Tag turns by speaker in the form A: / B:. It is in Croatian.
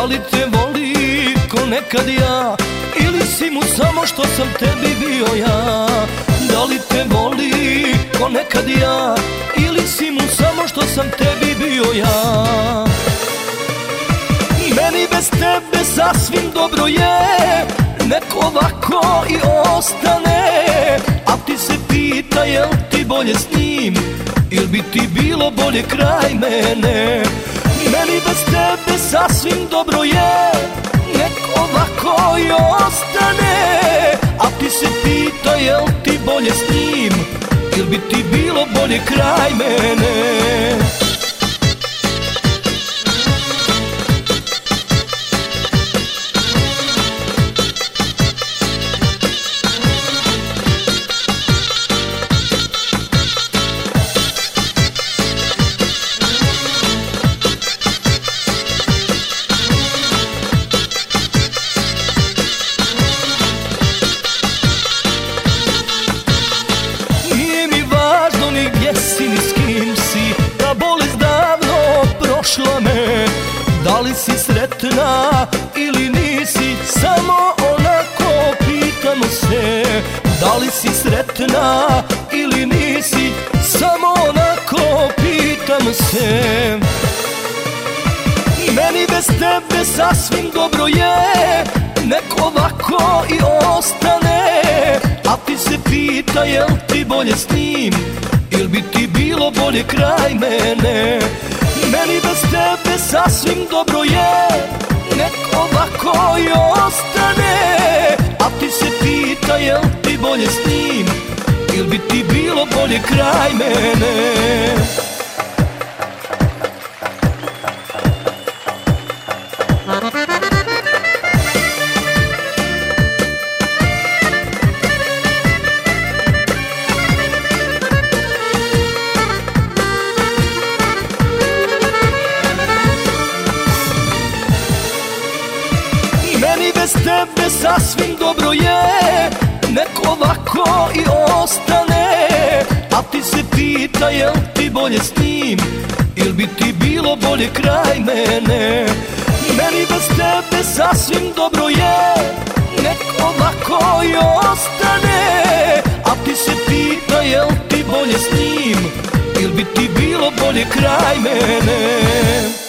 A: li te voli ko nekad ja, ili si mu samo što sam tebi bio ja? Da li te voli ko nekad ja, ili si mu samo što sam tebi bio ja? Meni bez tebe sasvim dobro je, nek ovako i ostane. A ti se pita jel ti bolje s njim, il bi ti bilo bolje kraj mene? Meni bez tebe sasvim dobro je, nek ovako i ostane. A ti se pita jel ti bolje s njim, il bi ti bilo bolje kraj mene? Da li si sretna ili nisi, samo onako pitamo se. Da li si sretna ili nisi, samo onako pitamo se. Meni bez tebe sasvim dobro je, nek ovako i ostane. A ti se pita jel ti bolje s njim, il bi ti bilo bolje kraj mene? Meni bez tebe sasvim dobro je, nek ovako i ostane. A ti se pita jel ti bolje s njim, il bi ti bilo bolje kraj mene? Meni bez tebe sasvim dobro je, nek ovako i ostane. A ti se pita jel ti bolje s njim, il bi ti bilo bolje kraj mene? Meni bez tebe sasvim dobro je, nek ovako i ostane. A ti se pita jel ti bolje s njim, il bi ti bilo bolje kraj mene?